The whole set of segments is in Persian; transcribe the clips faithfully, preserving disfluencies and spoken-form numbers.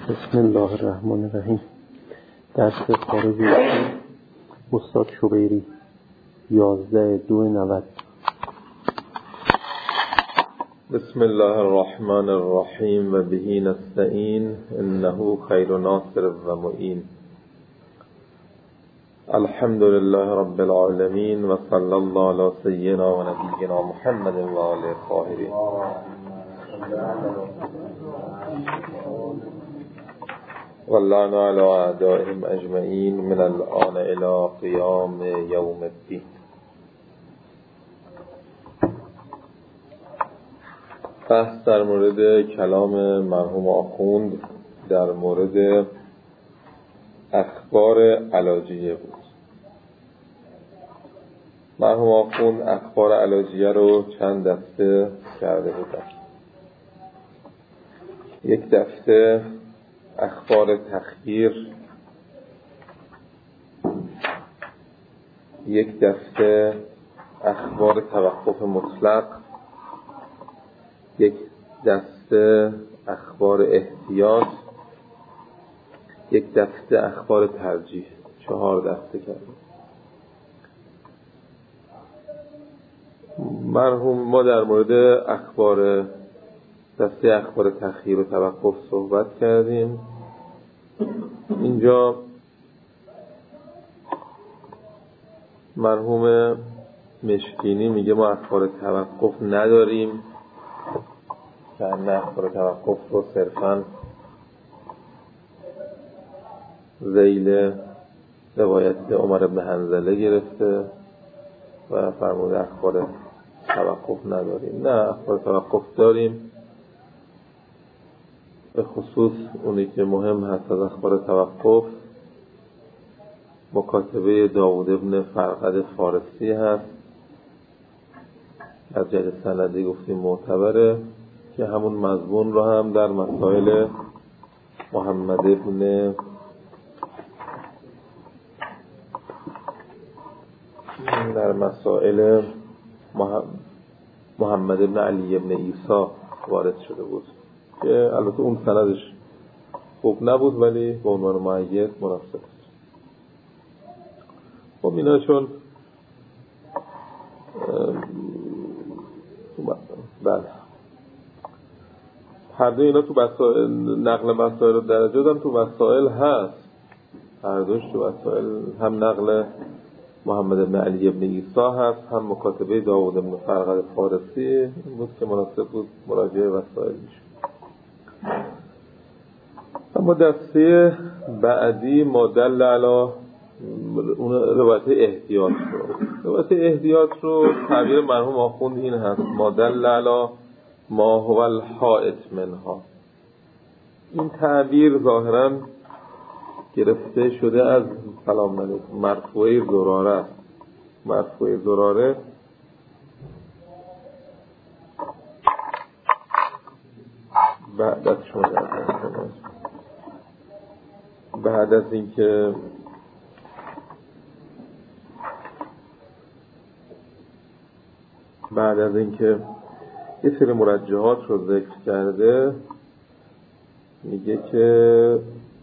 بسم الله الرحمن الرحیم. درس خارجی استاد شبیری یازده دو نود. بسم الله الرحمن الرحیم و بهی نستعین انه خیر ناصر و معین. الحمد لله رب العالمین و صلی الله علی سیدنا و نبینا محمد و آله الطاهرین. واللعن علی اعدائهم اجمعین من الآن الی قیام یوم الدین. بحث در مورد کلام مرحوم آخوند در مورد اخبار علاجیه بود. مرحوم آخوند اخبار علاجیه رو چند دسته کرده بودن. یک دسته اخبار تخییر، یک دسته اخبار توقف مطلق، یک دسته اخبار احتیاط، یک دسته اخبار ترجیح. چهار دسته کردیم. مرحوم ما در مورد اخبار دسته اخبار تخییر و توقف صحبت کردیم. اینجا مرحوم مشکینی میگه ما اخبار توقف نداریم، که نه اخبار توقف رو صرفاً ذیل روایت عمر بن حنظله گرفته و فرموده اخبار توقف نداریم. نه، اخبار توقف داریم، به خصوص اونی که مهم هست از اخبار توقف مکاتبه داوود ابن فرقد فارسی هست، از جهت سندی گفتیم معتبره، که همون مضمون رو هم در مسائل محمد ابن در مسائل محمد ابن علی ابن عیسی وارد شده بود، که البته اون سندش خوب نبود ولی به عنوان مؤید مناسب بود. خب اینا چون بله هر دو اینا تو مسائل نقل مسائل درجه دادن، تو مسائل هست هر دوش تو مسائل، هم نقل محمد بن علی ابن عیسی هست، هم مکاتبه داوود بن فرقد فارسی بود که مناسب بود مراجعه وسائل میشه. اما دسته بعدی مدل علی اون روایت احتیاط رو روایت احتیاط رو تعبیر مرحوم آخوند این هست: مدل علی ما هو الحائط منها. این تعبیر ظاهراً گرفته شده از سلام علیکم مرفوعه زراره. مرفوعه زراره بعد از شما بعد از اینکه بعد از اینکه یه سری مرجحات رو ذکر کرده میگه که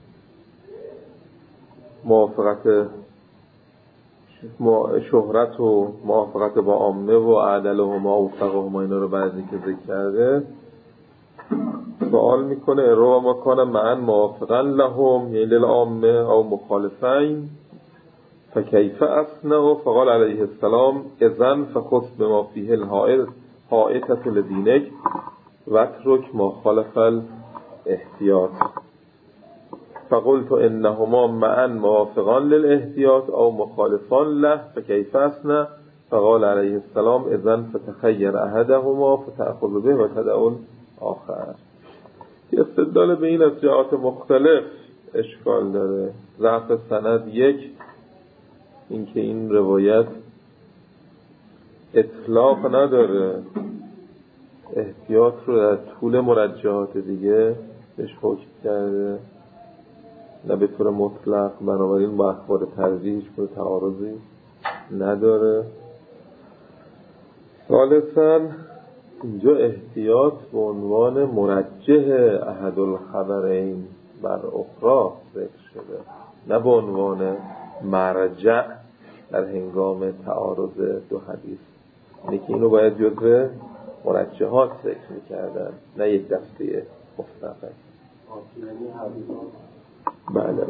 موافقت شهرت و موافقت با عامه و عدل و موافقه و اینا رو بعد اینکه ذکر کرده سوال میکنه: رو ما کان معن موافقا لهم یعنی للعامه او مخالفین فکیف اصنع؟ فقال علیه السلام: اذن فخص بما فیه الحائطة لدینک واترک ما خالف الاحتیاط. فقلت انهما معا موافقان للاحتیاط او مخالفان له فکیف اصنع؟ فقال علیه السلام: اذن فتخیر احدهما فتأخذ به و تدعون آخر. استدلال به این از جهات مختلف اشکال داره. ضعف سند یک، اینکه این روایت اطلاق نداره، احتیاط رو در طول مرجحات دیگه بهش حکم کرده، نه به طور مطلق، بنابراین با اخبار ترجیح هیچ گونه تعارضی نداره. ثالثاً اینجا احتیاط به عنوان مرجح احد الخبرین بر اخرى ذکر شده، نه به عنوان مرجع در هنگام تعارض دو حدیث. اینه که اینو باید جزء مرجحات ذکر می‌کردن، نه یک دسته مستقل. بله.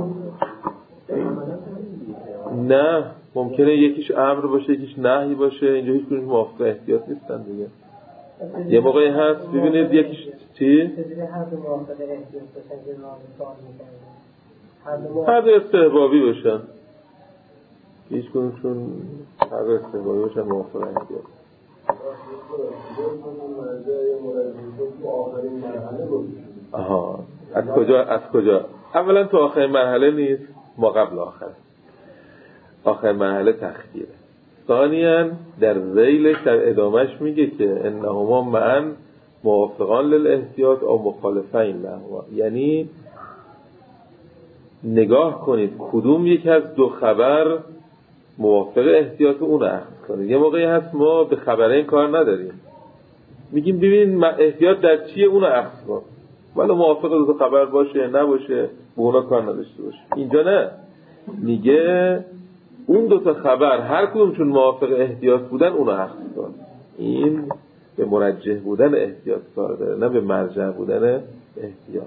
نه، ممکنه یکیش امر باشه یکیش نهی باشه، اینجا هیچ کنون موافق احتیاط نیستن دیگه. یه موقعی هست ببینید یکیش چی؟ هر دو استحبابی باشن، هیچ کنونشون هر دو استحبابی باشن موافق احتیاط. آها، از کجا از کجا؟ اولا تو آخرین مرحله نیست، ما قبل آخر آخر مرحله تخییره. ثانیاً در ذیلش در ادامهش میگه که انهما معا موافقان للاحتیاط او مخالفین لهما، یعنی نگاه کنید کدوم یک از دو خبر موافق احتیاط اون اخذ کنید. یه موقعی هست ما به خبرین کار نداریم، میگیم ببین احتیاط در چیه اون اخذ کن، ولی موافق دو خبر باشه نباشه به اونا کار نداشته باشه. اینجا نه، میگه اون دو تا خبر هر کدومشون موافق احتیاط بودن اونو اخذ کن. این به مرجح بودن احتیاط کار داره، نه به مرجع بودن احتیاط.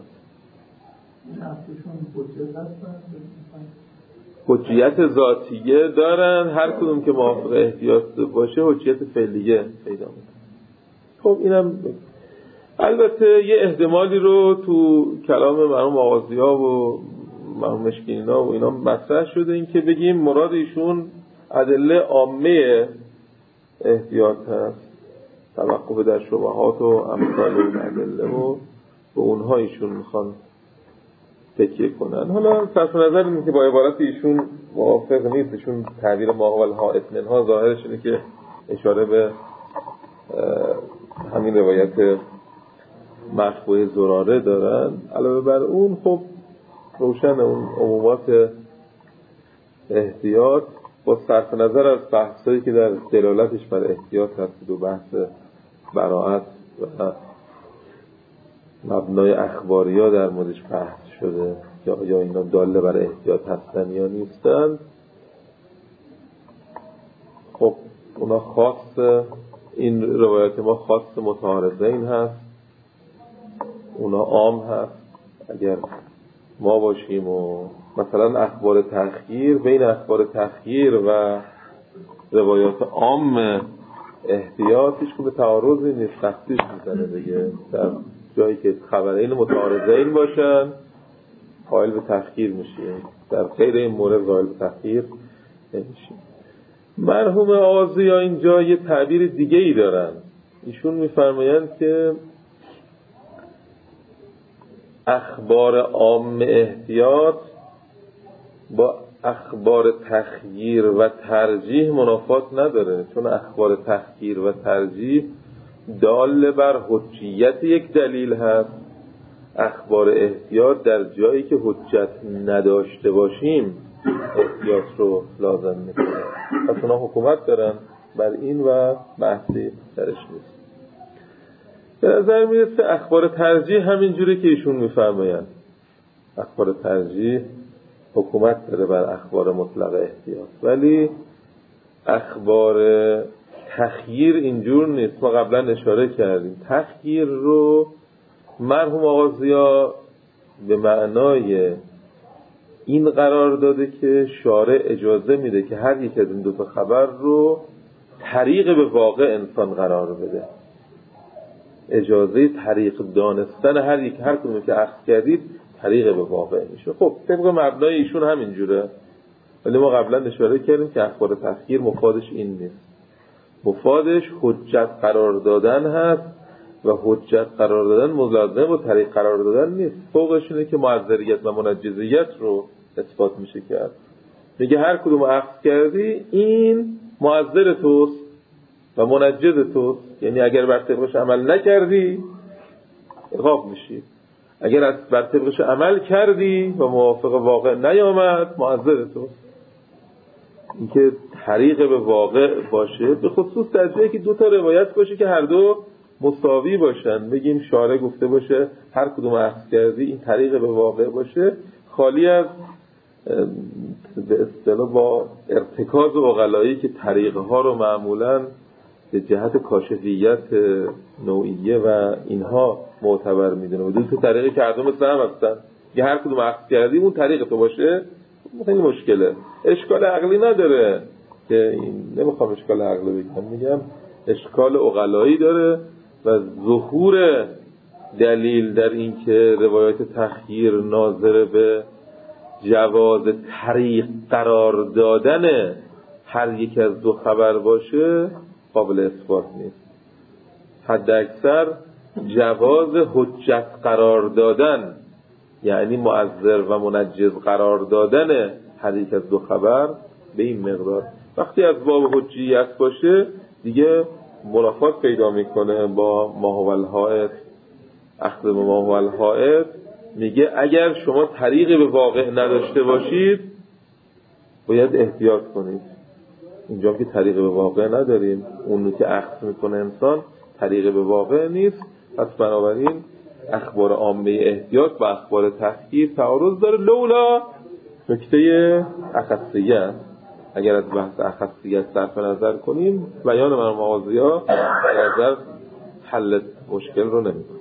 حجیت ذاتیه دارن، هر کدوم که موافق احتیاط باشه حجیت فعلیه پیدا میکنه. خب اینم البته یه احتمالی رو تو کلام مرحوم آغازی‌ها و مرحوم مشکینی‌ها و اینا مطرح شده، این که بگیم مراد ایشون ادله عامه احتیاط هست، توقف در شبهات و امثال این ادله و به اونها ایشون میخوان تکیه کنن. حالا صرف نظر اینه که با عبارت ایشون موافق نیست، ایشون تعبیر ما هو الحائط منها ظاهرش اینه که اشاره به همین روایت مرفوع زراره دارن. علاوه بر اون خب روشن اون عمومات احتیاط با صرف نظر از بحثایی که در دلالتش بر احتیاط هست، دو بحث براءت و مبنای اخباریا در موردش بحث شده یا یا اینا داله بر احتیاط هستن یا نیستن. خب اونا خاص این روایت ما خاص متعارضین هست، اونا عام هست. اگر ما باشیم و مثلا اخبار تخییر، بین اخبار تخییر و روایات عام احتیاطش که به تعارضی نیست، تخصیص میزنه دیگه. در جایی که خبرین متعارضین باشن قائل به تخییر میشه، در غیر این مورد قائل به تخییر نمیشه. مرحوم آغازی‌ها اینجا یه تعبیر دیگه ای دارن. ایشون میفرمایند که اخبار عام احتیاط با اخبار تخییر و ترجیح منافات نداره، چون اخبار تخییر و ترجیح دال بر حجیت یک دلیل هست. اخبار احتیاط در جایی که حجت نداشته باشیم احتیاط رو لازم میکنه. پس اونا حکومت دارن بر این و بحثی درش نیست. به نظر میرسه اخبار ترجیح همینجوری که ایشون میفرمایند، اخبار ترجیح حکومت داره بر اخبار مطلق احتیاط، ولی اخبار تخییر اینجور نیست. ما قبلا اشاره کردیم تخییر رو مرحوم آغازی‌ها به معنای این قرار داده که شارع اجازه میده که هر یک از این دو تا خبر رو طریق به واقع انسان قرار بده. اجازه طریق دانستن هر یک هر کدوم که اخذ کردید طریق به واقع میشه. خب طبق مبنای ایشون همینجوره، ولی ما قبلا اشاره کردیم که اخبار تخییر مفادش این نیست. مفادش حجت قرار دادن هست و حجت قرار دادن ملازمه با طریق قرار دادن نیست. فوقش اینه که معذریت و منجزیت رو اثبات میشه کرد. میگه هر کدوم اخذ کردی این معذر توست و منجز توست، یعنی اگر بر طبقش عمل نکردی عقاب میشی، اگر از بر طبقش عمل کردی و موافق واقع نیامد معذر توست. این که طریق به واقع باشه، به خصوص در جایی که دو تا روایت باشه که هر دو مساوی باشن، بگیم شارع گفته باشه هر کدوم اخذ کردی این طریق به واقع باشه، خالی از به اصطلاح با ارتکاز عقلایی که طریقه ها رو معمولاً به جهت کاشفیت نوعیه و اینها معتبر میدونه و دو تا طریقی که هر دو مثل هم هستن، که هر کدوم اخذ کردی اون طریق تو باشه، خیلی مشکله. اشکال عقلی نداره که این، نمیخوام اشکال عقلی بگم، میگم اشکال عقلایی داره و ظهور دلیل در این که روایت تخییر ناظر به جواز طریق قرار دادن هر یک از دو خبر باشه قابل اثبات نیست. حد اکثر جواز حجت قرار دادن، یعنی مؤثر و منجز قرار دادن هر یک از دو خبر به این مقدار. وقتی از باب حجیت باشه دیگه منافات پیدا میکنه با ما هو الحائط. اخذ ما هو الحائط میگه اگر شما طریقی به واقع نداشته باشید باید احتیاط کنید. اینجا که طریق به واقع نداریم، اونو که اخذ میکنه انسان طریق به واقع نیست، پس بنابراین اخبار عامه احتیاط با اخبار تخییر تعارض داره. لولا نکته اخصیت، اگر از بحث اخصیت صرف نظر کنیم بیان من مغازی‌ها به نظر حل مشکل رو نمی‌کنه.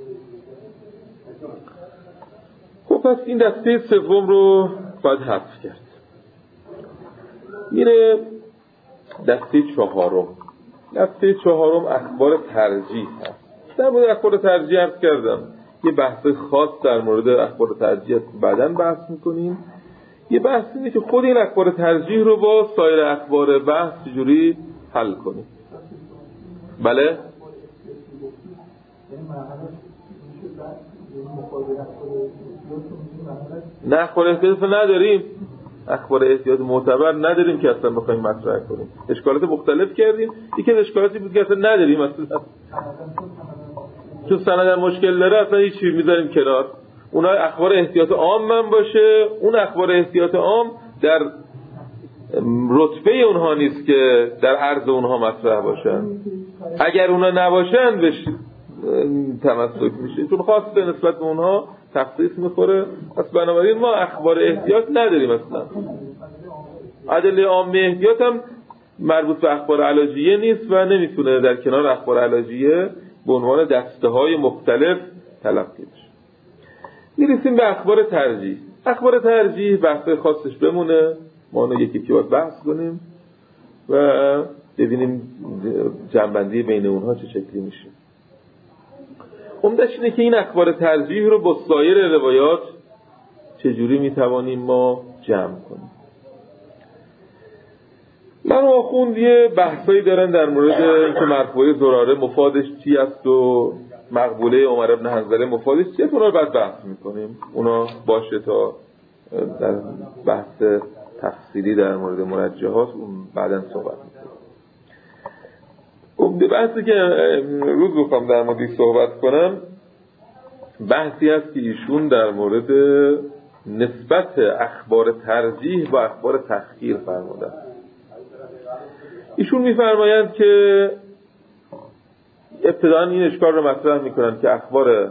خب پس این دسته سوم رو باید حذف کرد. میره دسته چهارم. دسته چهارم اخبار ترجیح هست. در مورد اخبار ترجیح عرض کردم یه بحث خاص در مورد اخبار ترجیح بعداً بحث میکنیم. یه بحث اینه که خود این اخبار ترجیح رو با سایر اخبار بحث چجوری حل کنیم. بله؟ نه اخبار احتیاط نداریم، اخبار احتیاط معتبر نداریم که اصلا بخوایم مطرح کنیم. اشکالات مختلف کردیم، یکی از اشکالاتی بود که اصلا نداریم اصلا، چون سند مشکل داره اصلا هیچ چیز میذاریم کنار. اونها اخبار احتیاط عام من باشه، اون اخبار احتیاط عام در رتبه اونها نیست که در عرض اونها مطرح باشن. اگر اونها نباشن بهش تمسک میشه، چون خواسته نسبت به اونها تخصیص میخوره. پس بنابراین ما اخبار احتیاط نداریم اصلا. ادله عامه احتیاط هم مربوط به اخبار علاجیه نیست و نمیتونه در کنار اخبار علاجیه به عنوان دسته های مختلف تلقی بشه. میرسیم به اخبار ترجیح. اخبار ترجیح بحث خاصش بمونه، ما اونو یکی یکی باید بحث کنیم و ببینیم جنبندی بین اونها چه شکلی میشه. عمدش اینه که این اخبار ترجیح رو با سایر روایات چجوری میتوانیم ما جمع کنیم. من و آخوند یه بحثایی دارن در مورد اینکه مرفوعه زراره مفادش چی است و مقبوله عمر ابن حنظله مفادش چی است. اونا رو بعد بحث میکنیم، اونا باشه تا در بحث تفصیلی در مورد مرجحات اون بعداً صحبت میکنیم. خب بحثی که روز بخوام در موردش صحبت کنم بحثی است که ایشون در مورد نسبت اخبار ترجیح با اخبار تخییر فرمودن. ایشون میفرمایند که ابتداً این اشکال رو مطرح میکنن که اخبار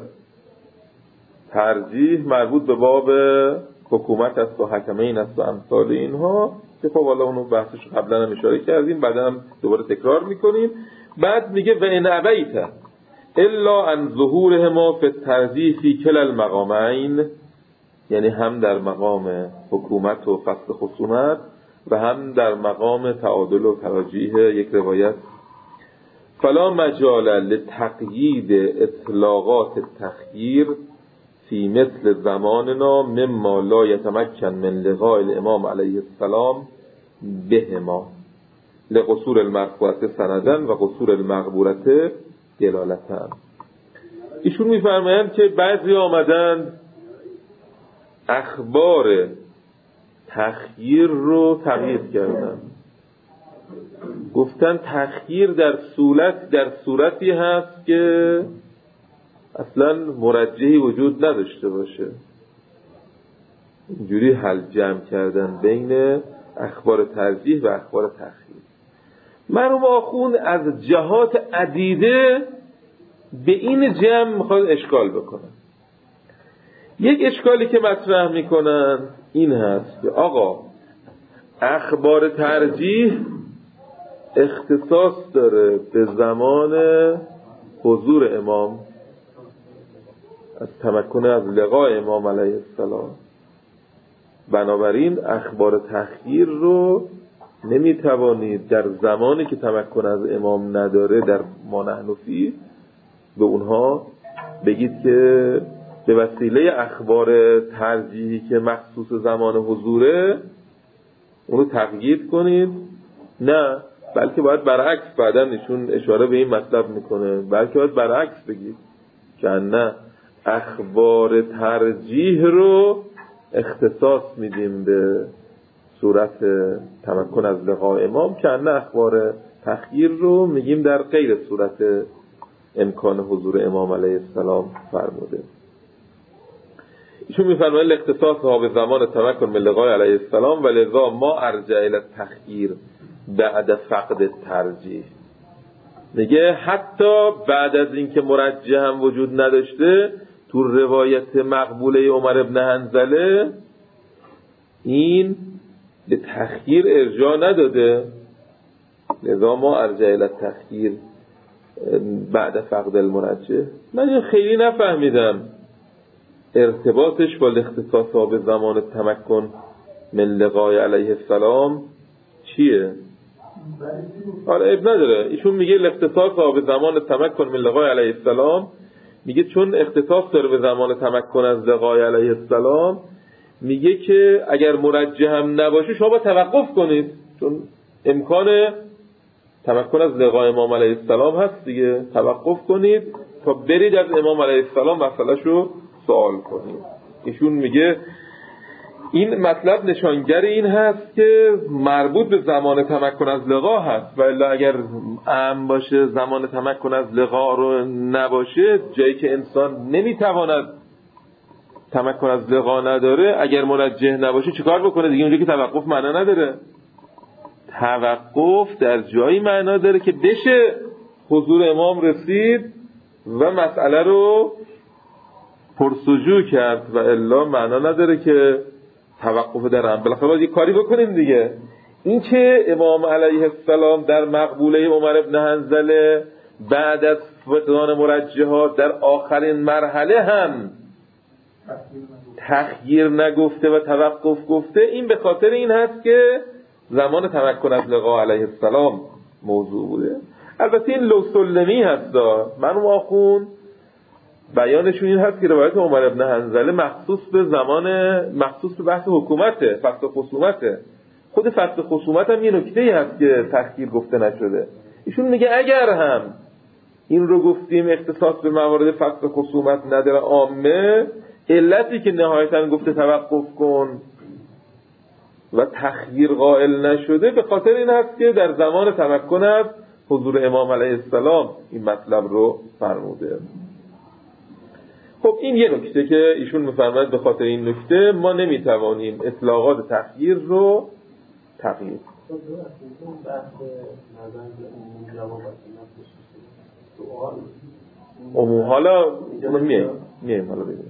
ترجیح مربوط به باب حکومت است و حکمین است و امثال اینها، که خب حالا اونو بحثش قبلا هم اشاره کردیم، بعدا هم دوباره تکرار میکنیم. بعد میگه و ان ابیت الا ان ظهورهما فی الترجیح فی کلا المقامین، یعنی هم در مقام حکومت و فصل خصومت و هم در مقام تعادل و تراجیح یک روایت، فلا مجال لتقیید اطلاقات التخییر فی مثل زماننا مما لا یتمکن من لقاء الامام علیه السلام بهما لقصور المرفوعه سندن و قصور المقبولته دلالتن. ایشون میفرمایند که بعضی آمدن اخبار تخییر رو تغییر کردن، گفتن تخییر در صورت در صورتی هست که اصلا مرجحی وجود نداشته باشه. اینجوری حل جمع کردن بین اخبار ترجیح و اخبار تخییر. مرحوم آخوند از جهات عدیده به این جمع میخواد اشکال بکنن. یک اشکالی که مطرح میکنن این هست که آقا اخبار ترجیح اختصاص داره به زمان حضور امام، از تمکن از لقای امام علیه السلام. بنابراین اخبار تخییر رو نمیتوانید در زمانی که تمکن از امام نداره در ما نحن فیه به اونها بگید که به وسیله اخبار ترجیحی که مخصوص زمان حضوره اونو تقیید کنید. نه، بلکه باید برعکس، بعدا نشون اشاره به این مطلب میکنه، بلکه باید برعکس بگید که نه، اخبار ترجیح رو اختصاص میدیم به صورت تمکن از لقاء امام، که نه اخبار تخییر رو میگیم در غیر صورت امکان حضور امام علیه السلام فرموده. ایشون میفرماید الاختصاص ها به زمان تمکن من لقاء علیه السلام و لذا ما ارجع الی التخییر بعد فقد ترجیح. میگه حتی بعد از اینکه مرجح هم وجود نداشته، تو روایت مقبوله عمر ابن حنظله این به تخییر ارجاع نداده، لذا ما ارجع الی التخییر بعد فقد المرجح. من این خیلی نفهمیدم ارتباطش با الاختصاص ها به زمان تمکن من لقاء علیه السلام چیه؟ آره اب نداره. ایشون میگه الاختصاص ها به زمان تمکن من لقاء علیه السلام، میگه چون اختصاص داره به زمان تمکن از لقاء علیه السلام، میگه که اگر مرجح هم نباشه شما با توقف کنید، چون امکان تمکن از لقاء امام علیه السلام هست دیگه، توقف کنید تا برید از امام علیه السلام مسئله شو سوال کنید. ایشون میگه این مطلب نشانگر این هست که مربوط به زمان تمکن از لقا هست، و الا اگر ام باشه زمان تمکن از لقا رو نباشه، جایی که انسان نمیتواند تمکن از لقا نداره، اگر مرجح نباشه چیکار بکنه دیگه؟ اونجا که توقف معنا نداره. توقف در جایی معنا داره که بشه حضور امام رسید و مسئله رو پرسجو کرد، و الا معنا نداره که توقف در هم. بالاخره باید یک کاری بکنیم دیگه. این که امام علیه السلام در مقبوله عمر ابن حنظله بعد از فقدان مرجحات در آخرین مرحله هم تخییر نگفته و توقف گفته، این به خاطر این هست که زمان تمکن از لقاء علیه السلام موضوع بوده. البته این لو سلمی هست، منو آخون بیانشون این هست که روایت عمر ابن حنظله مخصوص به زمان، مخصوص به بحث حکومته، فصل خصومته. خود فصل خصومت هم یه نکته‌ای هست که تخییر گفته نشده. ایشون میگه اگر هم این رو گفتیم اختصاص به موارد فصل خصومت نداره عامه، علتی که نهایتاً گفته توقف کن و تخییر قائل نشده به خاطر این هست که در زمان تمکن از حضور امام علیه السلام این مطلب رو فرموده. خب این یه نکته که ایشون میفرماید به خاطر این نکته ما نمیتوانیم اطلاقات تخییر رو تغییر. عموم حالا میایم میایم حالا ببینیم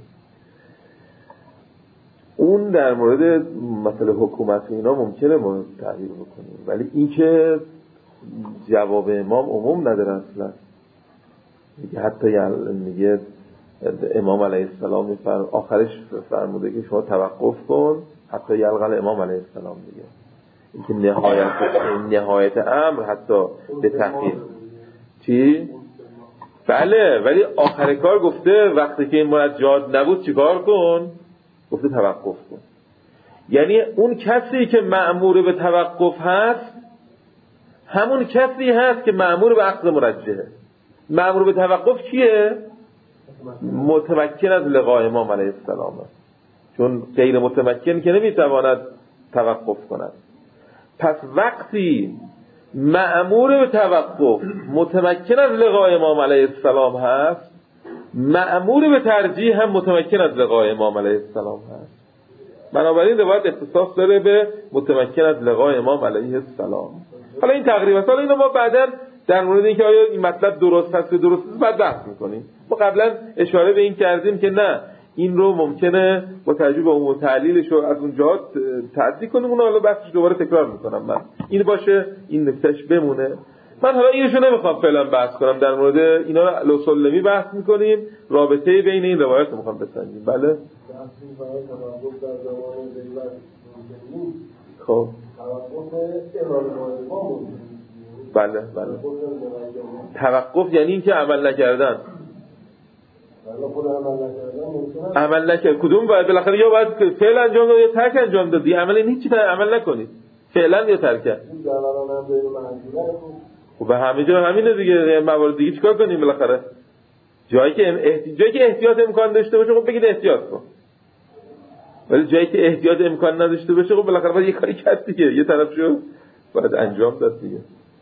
اون در مورد مسئله حکومت اینا ممکنه ما تغییر بکنیم، ولی این که جواب امام عموم نداره اصلا. میگه حتی میگه امام علیه السلام میفرم آخرش فرموده که شما توقف کن حتی یلقل امام علیه السلام دیگه. این که نهایت نهایت امر حتی به تحقیق چی؟ بله، ولی آخر کار گفته وقتی که این مرجعات نبود چیکار کن؟ گفته توقف کن. یعنی اون کسی که مأمور به توقف هست همون کسی هست که مأمور به عقد مرجحه. مأمور به توقف کیه؟ متمکن از لقاء امام علیه السلام است، چون غیر متمکن که نمیتواند توقف کند. پس وقتی مأمور به توقف متمکن از لقاء امام علیه السلام هست، مأمور به ترجیح هم متمکن از لقاء امام علیه السلام هست. بنابراین روایت اختصاص داره به متمکن از لقاء امام علیه السلام. حالا این تقریبا حالا اینو ما بعداً در مورد اینکه آیا این مطلب درست هست یا درست نیست بعد بحث میکنیم. ما قبلا اشاره به این کردیم که نه، این رو ممکنه با توجه به عموم تعلیلش رو از اونجا تعدیل کنیم، اون حالا بحثش دوباره تکرار میکنم من. این باشه، این نکتهش بمونه. من حالا اینشو نمیخوام فعلا بحث کنم، در مورد اینا لوسلمی بحث میکنیم، رابطه بین این روایت رو میخوام بسنجیم. بله خب بله بله توقف یعنی این که عمل نکردن. عمل نکرد کدوم باید بالاخره یا باید فعل انجام داد یا ترک انجام داد. دیگه عمل این هیچ چیزی عمل نکنید، فعلا یا ترک. خب به همه جا همینه دیگه، موارد دیگه چیکار کنیم بالاخره؟ جایی که احتیاج جایی که احتیاط امکان داشته باشه خب بگید احتیاط کن، ولی جایی که احتیاط امکان نداشته باشه خب بالاخره باید یه کاری کرد دیگه، یه طرفشو باید انجام داد دیگه.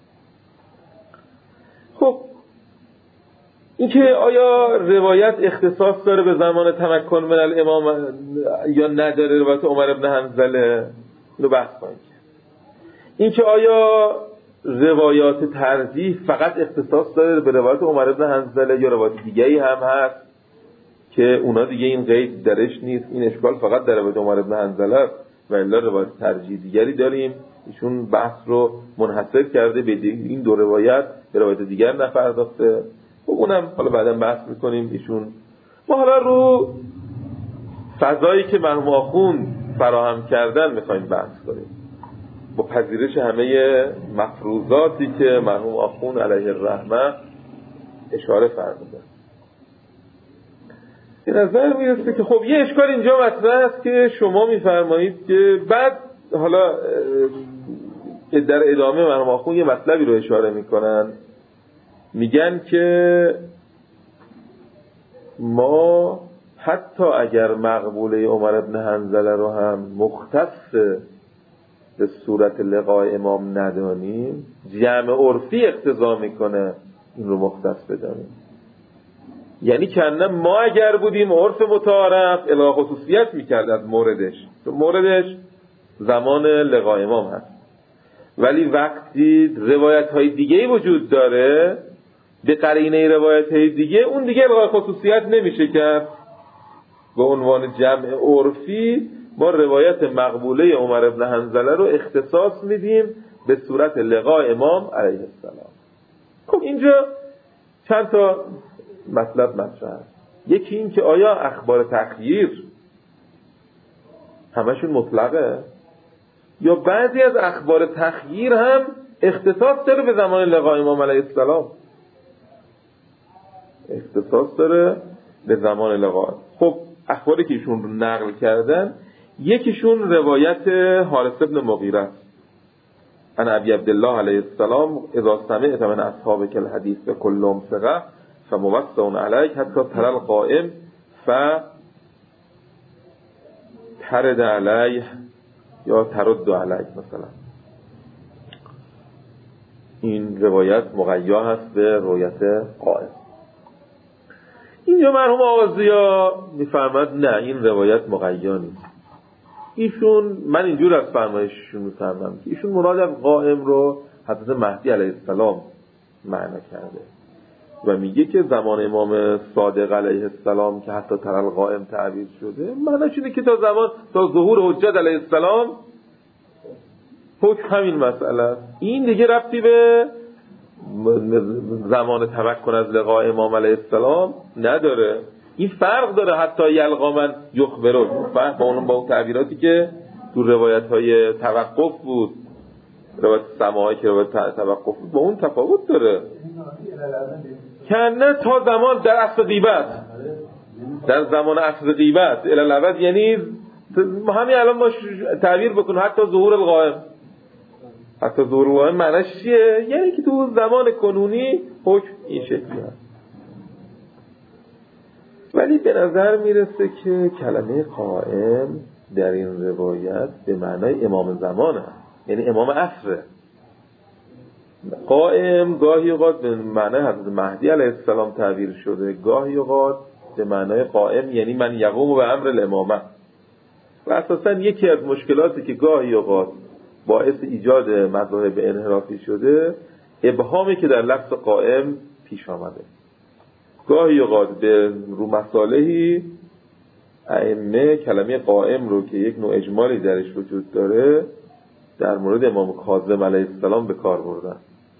خب اینکه آیا روایت اختصاص داره به زمان تمکن من الامام یا نداره روایت عمر ابن حنظله، اینو بحث کنیم. اینکه آیا روایات ترجیح فقط اختصاص داره به روایت عمر ابن حنظله یا روایت دیگه‌ای هم هست که اونا دیگه این قید درش نیست، این اشکال فقط در روایت عمر ابن حنظله است و الا روایت ترجیح دیگری داریم. ایشون بحث رو منحصر کرده به این دو روایت، به روایت دیگر نپرداخته. خب اونم حالا بعدا بحث میکنیم ایشون. ما حالا رو فضایی که مرحوم آخوند فراهم کردن میخوایم بحث کنیم، با پذیرش همه مفروضاتی که مرحوم آخوند علیه الرحمه اشاره فرمودن. به نظر میرسه که خب یه اشکال اینجا مطرح است که شما میفرمایید که بعد حالا در ادامه مرحوم آخوند یه مطلبی رو اشاره میکنن، میگن که ما حتی اگر مقبوله عمر ابن حنظله رو هم مختص به صورت لقای امام ندانیم، جمع عرفی اقتضا میکنه این رو مختص بدانیم. یعنی کنه ما اگر بودیم عرف متعارف الغا خصوصیت میکرد از موردش، تو موردش زمان لقای امام هست، ولی وقتی روایت های دیگه وجود داره به قرینه روایت های دیگه، اون دیگه الغا خصوصیت نمیشه کرد. به عنوان جمع عرفی ما روایت مقبوله عمر ابن حنظله رو اختصاص میدیم به صورت لقاء امام علیه السلام. خب اینجا چند تا مطلب مطرح است. یکی این که آیا اخبار تخییر همشون مطلقه یا بعضی از اخبار تخییر هم اختصاص داره به زمان لقاء امام علیه السلام، اختصاص داره به زمان لقاء. خب اخباری که ایشون رو نقل کردن، یکیشون روایت حارث ابن مغیره است ان ابی عبدالله علیه السلام اذا سمعت من اصحابک الحدیث بكلهم ثقه فموسع علیک حتی ترى القائم فترد علیه یا ترد علیک. مثلا این روایت مقیا هست به روایت قائم. اینجا مرحوم آغازیا میفرماد نه این روایت مقیا نیست. ایشون من اینجور از فرمایششون میفهمم که ایشون مراد از قائم رو حضرت مهدی علیه السلام معنی کرده و میگه که زمان امام صادق علیه السلام که حتی ترل قائم تعبیر شده، معنیش اینه که تا زمان تا ظهور حجت علیه السلام حکم همین مسئله است. این دیگه ربطی به زمان تمکن از لقاء امام علیه السلام نداره. این فرق داره حتی یلقا من یخبرون، فرق با اون با اون تعبیراتی که تو روایت های توقف بود، روایت سماعی که روایت توقف بود، با اون تفاوت داره. کنه تا زمان در عصر غیبت، در زمان عصر غیبت الالعبد، یعنی همین الان ما تعبیر بکنیم حتی ظهور القائم، حتی ظهور القائم معنیش چیه؟ یعنی که تو زمان کنونی حکم این شکلی هست. ولی به نظر میرسه که کلمه قائم در این روایت به معنای امام زمان هست، یعنی امام عصر. قائم گاهی اوقات به معنای حضرت مهدی علیه السلام تعبیر شده، گاهی اوقات به معنای قائم یعنی من یقوم به امر الامامه. و اساسا یکی از مشکلاتی که گاهی اوقات باعث ایجاد مذاهب انحرافی شده ابهامی که در لفظ قائم پیش آمده. گاهی اوقات به رو مصالحی ائمه کلمه قائم رو که یک نوع اجمالی درش وجود داره در مورد امام کاظم علیه السلام به کار بردن.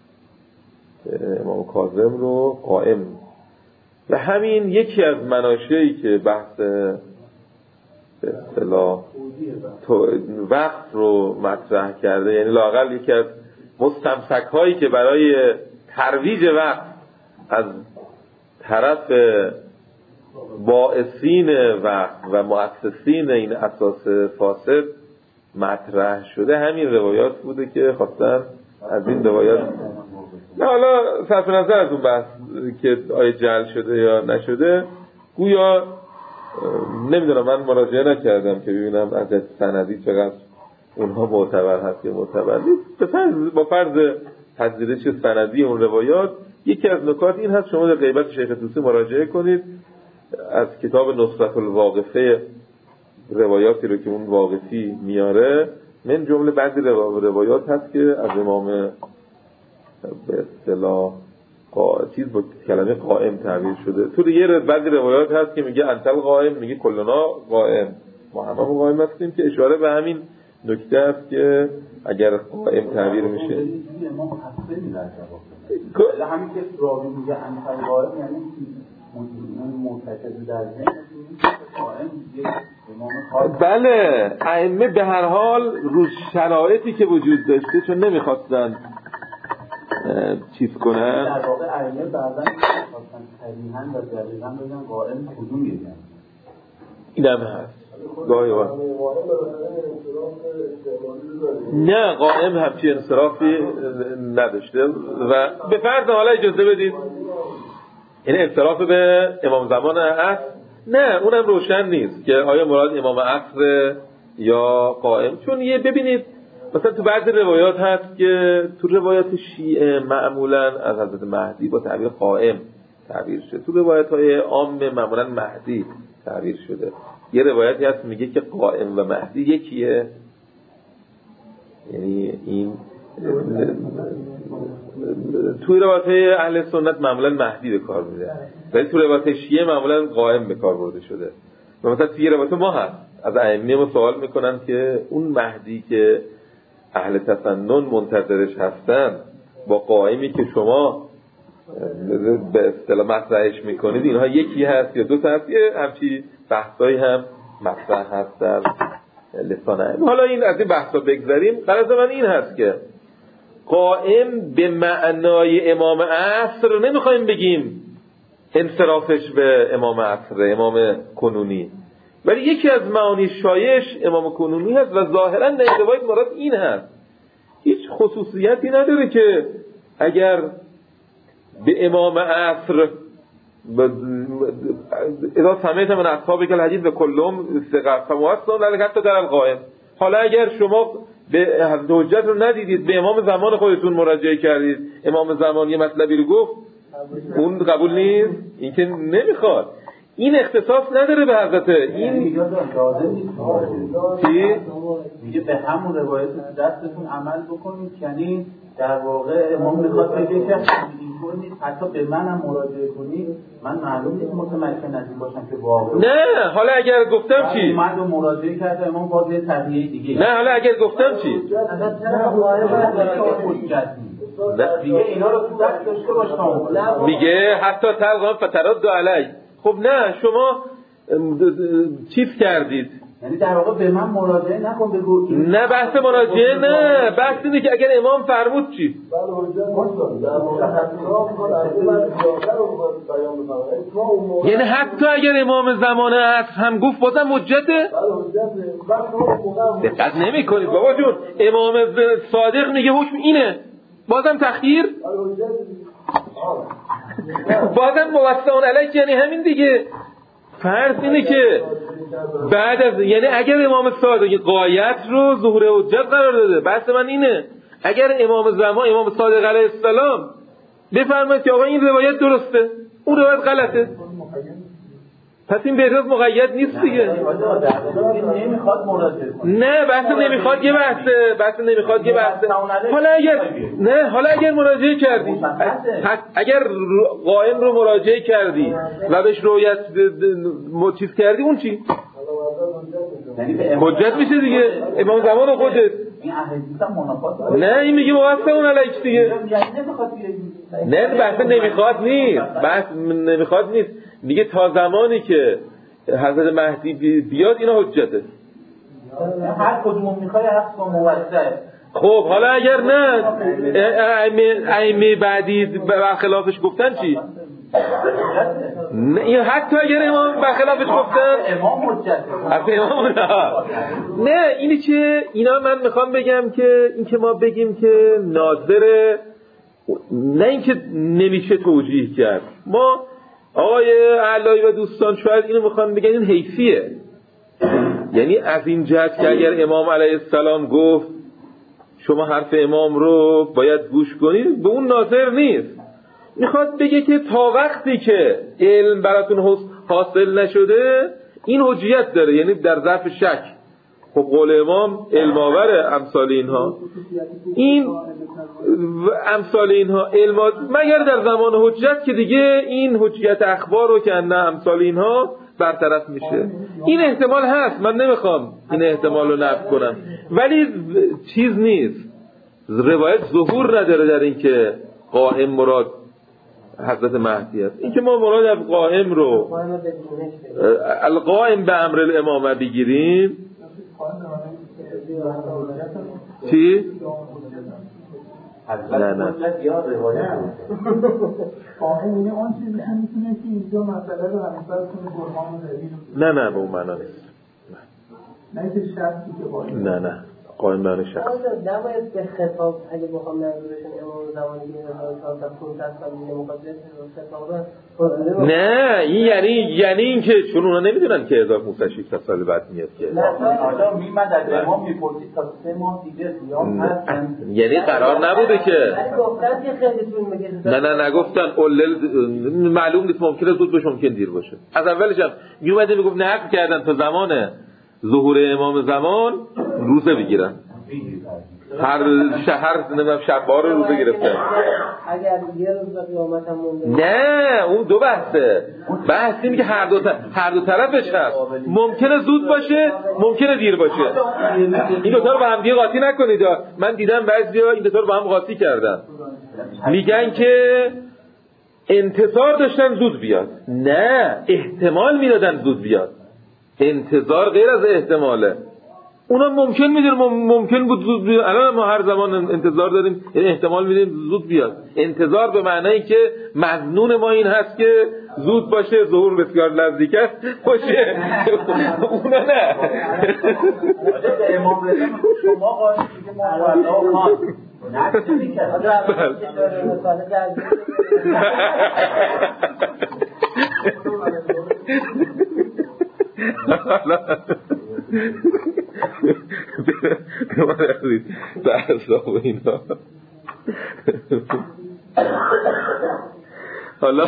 امام کاظم رو قائم، و همین یکی از مناشئی که بحث به اصطلاح وقت رو مطرح کرده، یعنی لااقل یکی از مستمسک هایی که برای ترویج وقت از طرف باعثین وقت و مؤسسین این اساس فاسد مطرح شده همین روایات بوده که خواستن از این روایات، نه حالا صرف نظر از اون بحث که آیا جعل شده یا نشده، گویا نمیدونم، من مراجعه نکردم که ببینم از سندی چقدر اونها معتبر هست یا معتبر نیست. با فرض پذیرش سندی اون روایات، یکی از نکات این هست شما در غیبت شیخ طوسی مراجعه کنید از کتاب نصرة الواقفه روایاتی رو که اون واقفی میاره، من جمله بعضی روایات هست که از امام به اصطلاح چیز با کلمه قائم تعبیر شده. تو یه بعضی روایات هست که میگه انتل قائم، میگه کلنا قائم، ما همه قائم هستیم، که اشاره به همین نکته است که اگر قائم تعبیر میشه همین که راوی میگه انتل قائم یعنی معتقد در ذهن قائم یک امام. بله، ائمه به هر حال رو شرایطی که وجود داشته چون نمیخواستن چیز کنن، در واقع ائمه بعضا میخواستن صریحاً و دقیقاً بگن قائم کدوم یکی. اینم هست گاهی وقت نه قائم همچی انصرافی نداشته. و به فرض حالا اجازه بدید این انصراف به امام زمان عصر، نه اونم روشن نیست که آیا مراد امام عصر یا قائم. چون یه ببینید مثلا تو بعضی روایات هست که تو روایات شیعه معمولا از حضرت مهدی با تعبیر قائم تعبیر شده، تو روایات های عام معمولا مهدی تعبیر شده. یه روایتی هست میگه که قائم و مهدی یکیه، یعنی این توی روایات اهل سنت معمولا مهدی به کار میره، ولی توی روایات شیعه معمولا قائم به کار برده شده. و مثلا توی روایات ما هست از ائمه ما سوال میکنن که اون مهدی که اهل تسنن منتظرش هستن با قائمی که شما به اصطلاح مطرحش میکنید اینها یکی هست یا دو تا هست، یه همچی بحثایی هم مطرح هست در لسان ائمه. حالا این از این بحثا بگذاریم. غرض من این هست که قائم به معنای امام عصر نمیخوایم بگیم انصرافش به امام عصر، امام کنونی، ولی یکی از معانی شایعش امام کنونی هست و ظاهرا در روایت مراد این هست. هیچ خصوصیتی نداره که اگر به امام عصر اذا سمعت من اصحابک الحدیث و کلهم ثقه فموصل لك حتی در القائم. حالا اگر شما به حجت رو ندیدید، به امام زمان خودتون مراجعه کردید، امام زمان یه مطلبی رو گفت، اون قبول نیست، این که نمیخواد. این اختصاص نداره به حضرت این چی؟ میگه به همون روایت دستتون عمل بکنید، یعنی در واقع امام میخواد بگه که اینطور نیست، حتی به منم مراجعه کنید، من معلوم نیست متمکن از این باشم که واقعا نه. حالا اگر گفتم چی؟ من رو مراجعه کرده امام باز یه تغییر دیگه. نه حالا اگر گفتم چی؟ میگه اینا رو تو دست داشته باش، میگه حتی تلقام فترد علی. خب نه، شما چیز کردید، یعنی در واقع به من مراجعه نکن بگو. نه بحث مراجعه نه، بحث اینه که اگر امام فرمود چی؟ یعنی حتی اگر امام زمان عصر هم گفت بازم حجته؟ دقت نمی کنید بابا جون، امام صادق میگه حکم اینه، بازم تخییر؟ بازم موسعون علیک، یعنی همین دیگه. فرض اینه که بعد از، یعنی اگر امام صادق غایت رو ظهور حجت قرار داده، بحث من اینه اگر امام زمان امام صادق علیه السلام بفرماید که آقا این روایت درسته، اون روایت غلطه، پس این به احتیاط مقید نیست دیگه. نمیخواد مراجعه کنه. نه بحث نمیخواد یه بحثه، بحث نمیخواد یه بحثه. حالا اگر نه حالا اگر مراجعه کردی، اگر قائم رو مراجعه کردی و بهش رؤیت چیز کردی اون چی؟ حجت میشه دیگه. امام زمان خودت این احادیث هم منافات. نه این میگه موافق اون علیک دیگه. نه بحث نمیخواد نیست، بحث نمیخواد نیست. میگه تا زمانی که حضرت مهدی بیاد اینا حجته. هر کدوم میخوای حق کن موسع. خب حالا اگر نه ائمه بعدی برخلافش گفتن چی؟ نه حتی اگر امام برخلافش گفتن امام حجت. امام نه. نه اینی که اینا من میخوام بگم که این که ما بگیم که ناظر، نه اینکه نمیشه توجیه کرد. ما آقای علایی و دوستان شاید اینو میخوان بگن این حیثیه، یعنی از این جهت که اگر امام علیه السلام گفت شما حرف امام رو باید گوش کنید، به اون ناظر نیست. میخواد بگه که تا وقتی که علم براتون حاصل نشده این حجیت داره، یعنی در ظرف شک. خب قول امام علم آوره امثال اینها، این امثال اینها علم آور مگر در زمان حجت که دیگه این حجیت اخبار رو که نه امثال اینها برطرف میشه. این احتمال هست، من نمیخوام این احتمال رو نفی کنم، ولی چیز نیست، روایت ظهور نداره در این که قائم مراد حضرت مهدی است. این که ما مراد از قائم رو القائم به امر الامامه بگیریم. چی؟ نه نه نه نه به اون معنا نیست. نه نه قائم معنی شخص نباید به خطاب اگه بخوام نظرشون امام زمانی که تا پانصد سال دیگه مقدس خطاب. نه این یعنی یعنی این که چون اونا نمیدونن که هزار و پانصد و شصت سال بعد میاد که حالا میمد از امام میپرسید تا سه ماه دیگه سیام هستن، یعنی قرار نبوده که گفتن که خیلی طول میکشه. نه نه نگفتن اولل معلوم نیست، ممکنه زود باشه ممکن دیر باشه. از اولش هم میومده میگفت نقل کردن تا زمان ظهور امام زمان روزه بگیرن، هر شهر نمیدونم شب‌ها رو روزه گرفتن. اگر یه روز قیامت هم مونده نه اون دو بحثه. بحث اینه که هر دو تا... هر دو طرفش هست، ممکنه زود باشه ممکنه دیر باشه. این دو تا رو با هم دیگه قاطی نکنید. من دیدم بعضیا این دو تا رو با هم قاطی کردن، میگن که انتظار داشتن زود بیاد. نه احتمال میدادن زود بیاد، انتظار غیر از احتماله. اونا ممکن میدونن ممکن بود زود بیاد، الان ما هر زمان انتظار داریم، یعنی احتمال میدیم زود بیاد. انتظار به معنی که مظنون ما این هست که زود باشه، ظهور بسیار نزدیک است باشه. اونا نه. به امام رضا شما قاضی که ما والله خان نقص میکرد حالا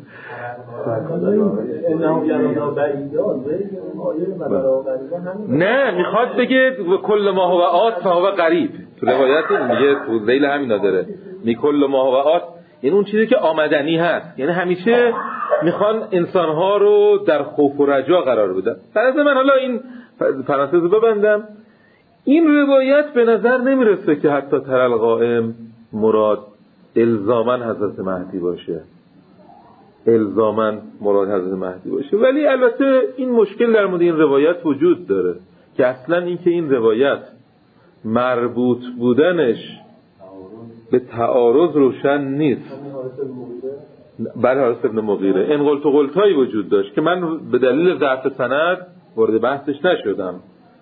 نه میخواد بگه کل ما هو آت فهو قریب. تو روایت میگه تو ذیل همینا داره می کل ما هو آت، یعنی اون چیزی که آمدنی هست، یعنی همیشه میخوان انسانها رو در خوف و رجا قرار بدن. در از من حالا این پرانتز رو ببندم، این روایت به نظر نمیرسه که حتی ترل قائم مراد الزامن حضرت مهدی باشه، الزامن مراد حضرت مهدی باشه. ولی البته این مشکل در مورد این روایت وجود داره که اصلا این که این روایت مربوط بودنش به تعارض روشن نیست. بله حارث ابن مغیره این قلت و قلتایی وجود داشت که من به دلیل ضعف سند وارد بحثش نشدم.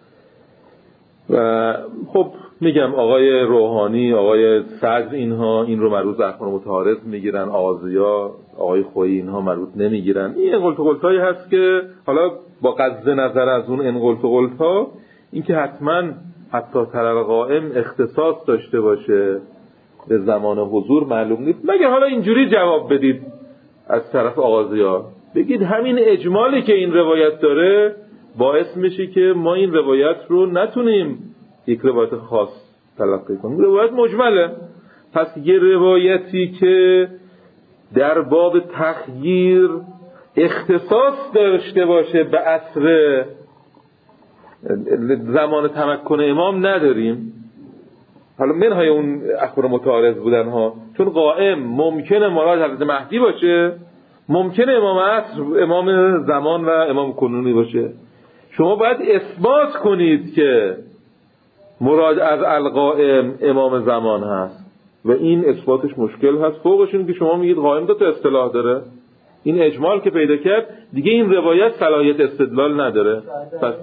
و خب میگم آقای روحانی، آقای صدر اینها این رو مربوط به اخبار متعارض میگیرن، آغازیا، آقای خویی اینها مربوط نمیگیرن. این قلت و قلتایی هست که حالا با قصد نظر از اون این قلت و قلتا این که حتما حتی ترل قائم اختصاص داشته باشه به زمان حضور معلوم نیست، مگر حالا اینجوری جواب بدید از طرف آغازیا بگید همین اجمالی که این روایت داره باعث میشه که ما این روایت رو نتونیم یک روایت خاص تلقی کنیم. روایت مجمله. پس یه روایتی که در باب تخییر اختصاص داشته باشه به عصر زمان تمکن امام نداریم. حالا منهای اون اخبار متعارض بودن ها، چون قائم ممکنه مراد حضرت مهدی باشه، ممکنه امام عصر، امام زمان و امام کنونی باشه. شما باید اثبات کنید که مراد از القائم امام زمان هست و این اثباتش مشکل هست. فوقش این که شما میگید قائم دو تا اصطلاح داره، این اجمال که پیدا کرد دیگه این روایت صلاحیت استدلال نداره. پس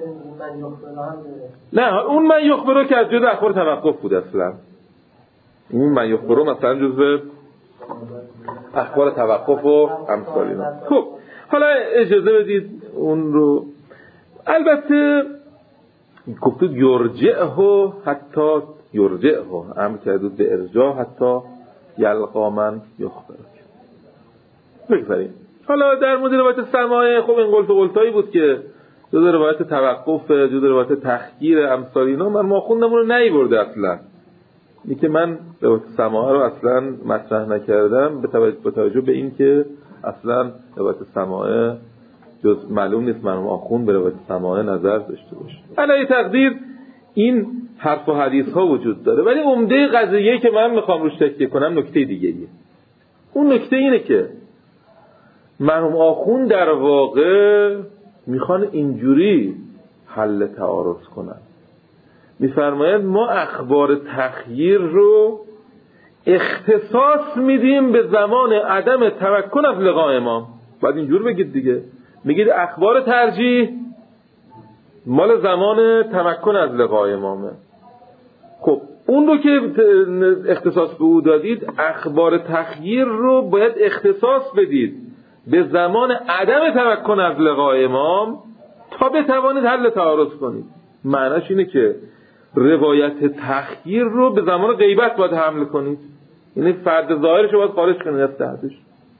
نه، اون من یخبرو که از جز اخبار توقف بود اصلا. اون من یخبرو مثلا جز اخبار توقف و امثال اینا. خب حالا اجازه بدید اون رو، البته گفتید یرجعه حتی یرجعه، امر کردید به ارجاع حتی یلقا من یخبرک. بگذاریم. حالا در مورد روایت سماع، خب این قلت و قلتایی بود که جز روایت توقف، جز روایت تخییر امثال اینا من ما خوندم اون رو نیورده اصلا. این که من روایت سماع رو اصلا مطرح نکردم به توجه به این که اصلا روایت سماع جز معلوم نیست مرحوم آخوند به روایت سماع نظر داشته باشه. علی تقدیر این حرف و حدیث ها وجود داره، ولی عمده قضیه که من میخوام روش تکیه کنم نکته دیگه ایه. اون نکته اینه که مرحوم آخوند در واقع میخوان اینجوری حل تعارض کنن. میفرماید ما اخبار تخییر رو اختصاص میدیم به زمان عدم تمکن از لقاء امام. بعد اینجور بگید دیگه، میگید اخبار ترجیح مال زمان تمکن از لقاء امامه. خب اون رو که اختصاص به او دادید، اخبار تخییر رو باید اختصاص بدید به زمان عدم تمکن از لقاء امام تا بتوانید حل تعارض کنید. معناش اینه که روایت تخییر رو به زمان غیبت باید حمل کنید، یعنی فرد ظاهرش رو باید خارج کنید از تحتش.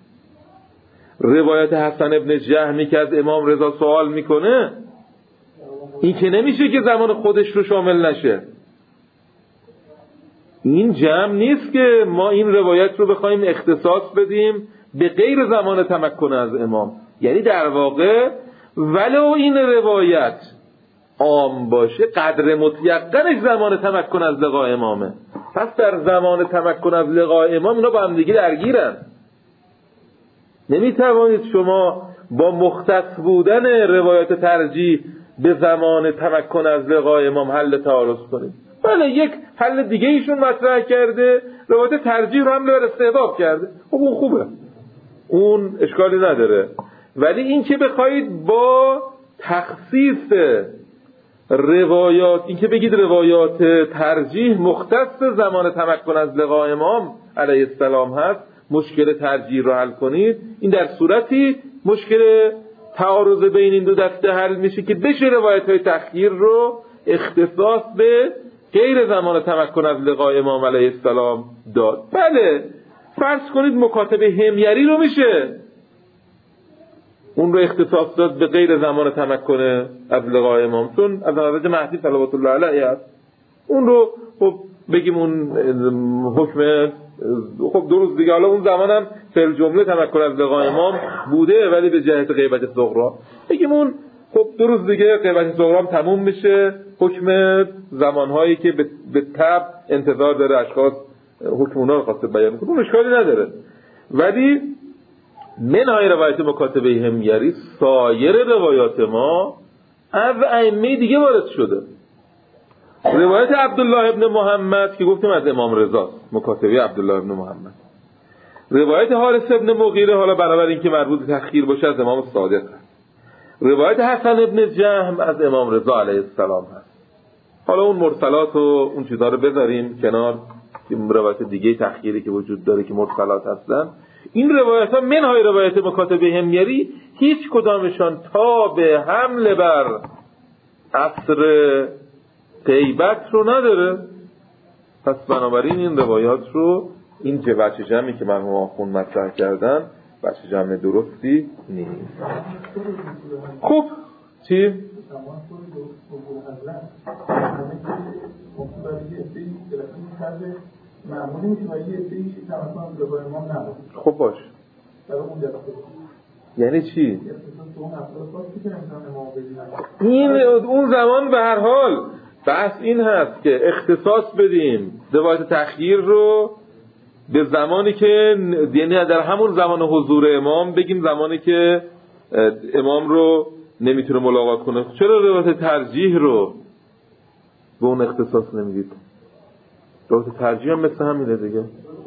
روایت حسن ابن جهمی که از امام رضا سوال میکنه، این که نمیشه که زمان خودش رو شامل نشه. این جمع نیست که ما این روایت رو بخوایم اختصاص بدیم به غیر زمان تمکن از امام. یعنی در واقع ولو این روایت عام باشه، قدر متیقنش زمان تمکن از لقاء امامه. پس در زمان تمکن از لقاء امام اینا با هم دیگه درگیرن. نمیتوانید شما با مختص بودن روایت ترجیح به زمان تمکن از لقاء امام حل تعارض کنید. بله یک حل دیگه ایشون مطرح کرده، روایت ترجیح رو هم بر استحباب کرده. خب اون خوبه، اون اشکالی نداره. ولی این که بخواید با تخصیص روایات، این که بگید روایات ترجیح مختص زمان تمکن از لقاء امام علیه السلام هست، مشکل ترجیح رو حل کنید، این در صورتی مشکل تعارض بین این دو دسته حل میشه که بشه روایت های تخییر رو اختصاص به غیر زمان تمکن از لقاء امام علیه السلام داد. بله فرض کنید مکاتب همیری رو میشه اون رو اختصاص داد به غیر زمان تمکن از لقاء امام، چون از حضرت مهدی صلوات الله علیه است. اون رو خب بگیم اون حکم خب دو روز دیگه، حالا اون زمانم فعل جمله تمکن از لقاء امام بوده ولی به جهت غیبت صغرا، بگیم اون خب دو روز دیگه غیبت صغرا تموم میشه، حکم زمانهایی که به تبع انتظار داره اشخاص حکم اونا رو خواسته بیان کنه، اون اشکالی نداره. ولی منهای روایت مکاتبه همیری سایر روایات ما از ائمه دیگه وارد شده. روایت عبدالله ابن محمد که گفتیم از امام رضا، مکاتبه عبدالله ابن محمد. روایت حارث ابن مغیره، حالا بنابراین که مربوط به تخییر باشه، از امام صادق هست. روایت حسن ابن جهم از امام رضا علیه السلام هست. حالا اون مرسلات و اون چیزا رو بذاریم کنار، که روایت دیگه تخییری که وجود داره که مرسلات هستن. این روایت ها منهای روایت مکاتبه همیری هیچ کدامشان تا به حمل بر عصر غیبت رو نداره. پس بنابراین این روایات رو، این وجه جمعی که مرحوم آخوند مطرح کردن، بچه جمع درستی نیست. خب چی؟ خب باش. یعنی چی؟ این اون زمان به هر حال بحث این هست که اختصاص بدیم روایت تخییر رو به زمانی که، یعنی در همون زمان حضور امام بگیم زمانی که امام رو نمیتونه ملاقات کنه. چرا روایت ترجیح رو به اون اختصاص نمیدید؟ روایت ترجیح هم مثل همینه دیگه.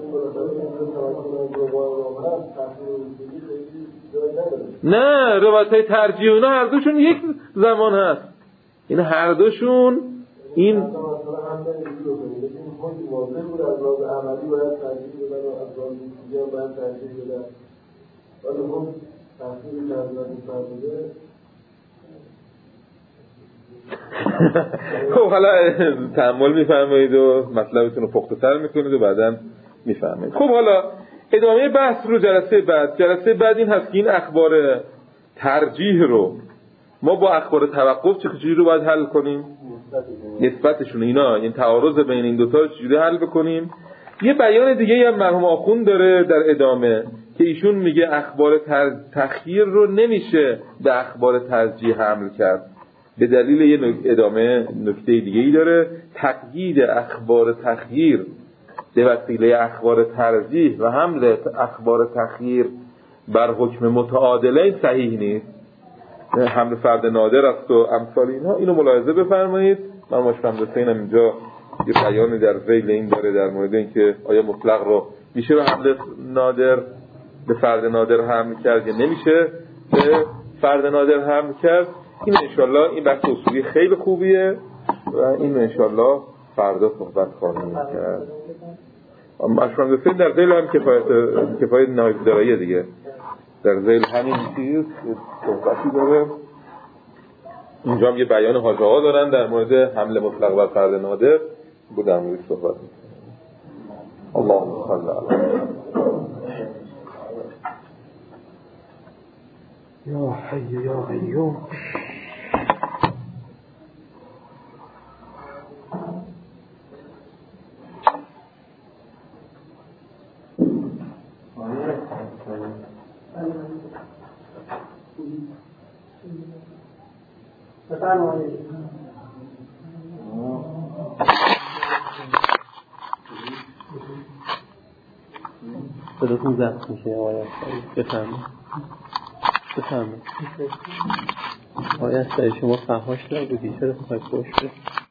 نه، روایت ترجیح اینا هر دوشون یک زمان هست. این هر دوشون این خب حالا تأمل میفرمایید و مطلبتون رو پخته تر میکنید و بعداً میفرمایید. خب حالا ادامه بحث رو جلسه بعد. جلسه بعد این هست که این اخبار ترجیح رو ما با اخبار توقف چجوری رو باید حل کنیم، نسبتشون اینا، این تعارض بین این دوتا رو چجوری حل بکنیم. یه بیان دیگه هم مرحوم آخوند داره در ادامه که ایشون میگه اخبار تخییر رو نمیشه به اخبار ترجیح حمل کرد، به دلیل یه ادامه نکته دیگه ای داره. تقیید اخبار تخییر به وسیله اخبار ترجیح و حمل اخبار تخییر بر حکم متعادلین صحیح نیست، حمل فرد نادر است و امثال اینها. اینو ملاحظه بفرمایید. من مشفم دستینم اینجا یه بیانی در ذیل این داره در مورد این که آیا مطلق رو میشه به حمل نادر به فرد نادر حمل کرد یا نمیشه به فرد نادر حمل کرد. این انشالله این بحث اصولی خیلی خوبیه و این انشالله فردا صحبت خواهیم کرد. مشفم دستین در ذیل هم کفایت کفایت نهایت داراییه دیگه، در ذیل همین چیز صحبتی داره. اینجا هم یه بیان حاجه ها دارن در مورد حمل مطلق بر فرد نادر، بود در مورد صحبت میکنم. اللهم صل علی یا حی یا قیوم. صداتون ضبط میشه آقای اصلی. بفرمایید بفرمایید. آقای اصلی شما فحاش نبودی، چرا خواهد باشه؟